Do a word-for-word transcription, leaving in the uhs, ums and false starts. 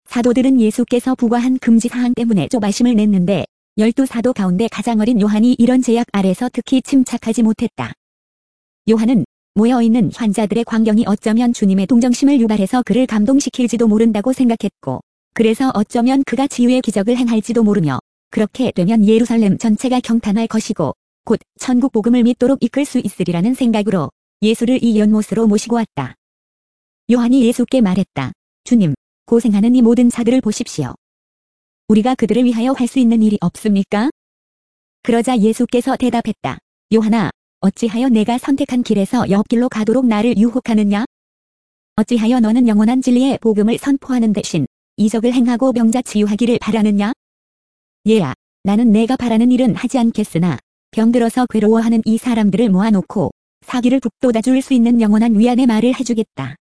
사도들은 예수께서 부과한 금지사항 때문에 조바심을 냈는데 열두 사도 가운데 가장 어린 요한이 이런 제약 아래서 특히 침착하지 못했다. 요한은 모여있는 환자들의 광경이 어쩌면 주님의 동정심을 유발해서 그를 감동시킬지도 모른다고 생각했고, 그래서 어쩌면 그가 치유의 기적을 행할지도 모르며, 그렇게 되면 예루살렘 전체가 경탄할 것이고 곧 천국 복음을 믿도록 이끌 수 있으리라는 생각으로 예수를 이 연못으로 모시고 왔다. 요한이 예수께 말했다. 주님, 고생하는 이 모든 자들을 보십시오. 우리가 그들을 위하여 할 수 있는 일이 없습니까? 그러자 예수께서 대답했다. 요한아, 어찌하여 내가 선택한 길에서 옆길로 가도록 나를 유혹하느냐? 어찌하여 너는 영원한 진리의 복음을 선포하는 대신 이적을 행하고 병자 치유하기를 바라느냐? 얘야, 나는 내가 바라는 일은 하지 않겠으나 병들어서 괴로워하는 이 사람들을 모아놓고 사기를 북돋아 줄 수 있는 영원한 위안의 말을 해주겠다.